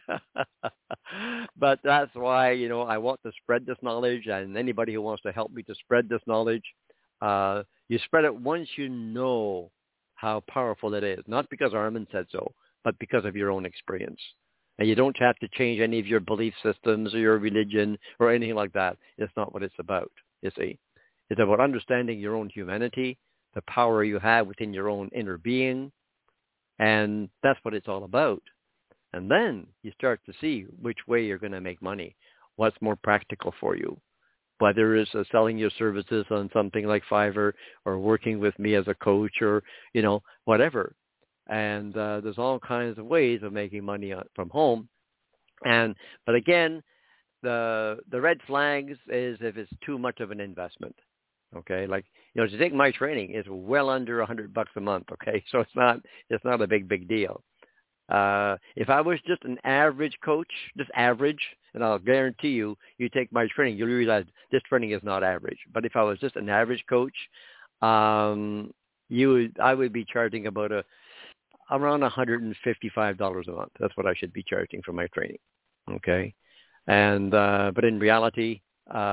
But that's why, I want to spread this knowledge, and anybody who wants to help me to spread this knowledge, you spread it once you know how powerful it is. Not because Armin said so, but because of your own experience. And you don't have to change any of your belief systems or your religion or anything like that. It's not what it's about, you see. It's about understanding your own humanity, the power you have within your own inner being, and that's what it's all about. And then you start to see which way you're going to make money, what's more practical for you, whether it's selling your services on something like Fiverr or working with me as a coach or, whatever. And there's all kinds of ways of making money from home. But again, the red flags is if it's too much of an investment. Okay, like to take my training is well under $100 a month. Okay, so it's not a big deal. If I was just an average coach, just average, and I'll guarantee you take my training, you'll realize this training is not average. But if I was just an average coach, I would be charging about around $155 a month. That's what I should be charging for my training. Okay. And, but in reality,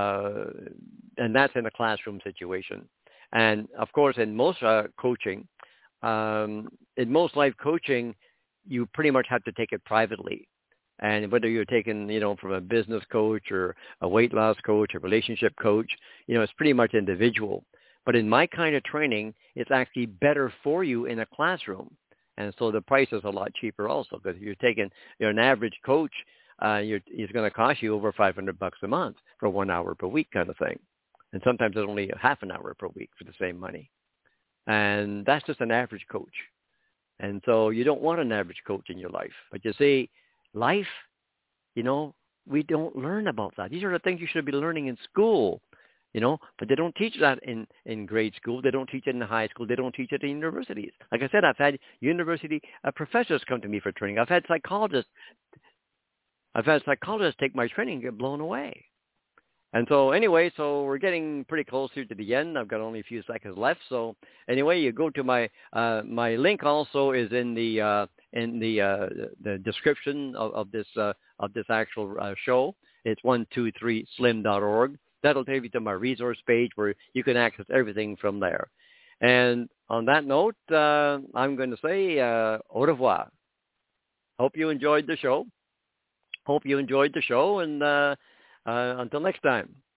and that's in a classroom situation. And of course, in most coaching, in most life coaching, you pretty much have to take it privately. And whether you're taking, from a business coach or a weight loss coach, a relationship coach, it's pretty much individual. But in my kind of training, it's actually better for you in a classroom. And so the price is a lot cheaper also, because if you're an average coach, it's going to cost you over $500 a month for 1 hour per week kind of thing. And sometimes it's only half an hour per week for the same money. And that's just an average coach. And so you don't want an average coach in your life. But you see, life, we don't learn about that. These are the things you should be learning in school. But they don't teach that in grade school. They don't teach it in high school. They don't teach it in universities. Like I said, I've had university professors come to me for training. I've had psychologists take my training and get blown away. And so anyway, we're getting pretty close here to the end. I've got only a few seconds left. So anyway, you go to my link also is in the description of this actual show. It's 123slim.org. That'll take you to my resource page where you can access everything from there. And on that note, I'm going to say au revoir. Hope you enjoyed the show. And until next time.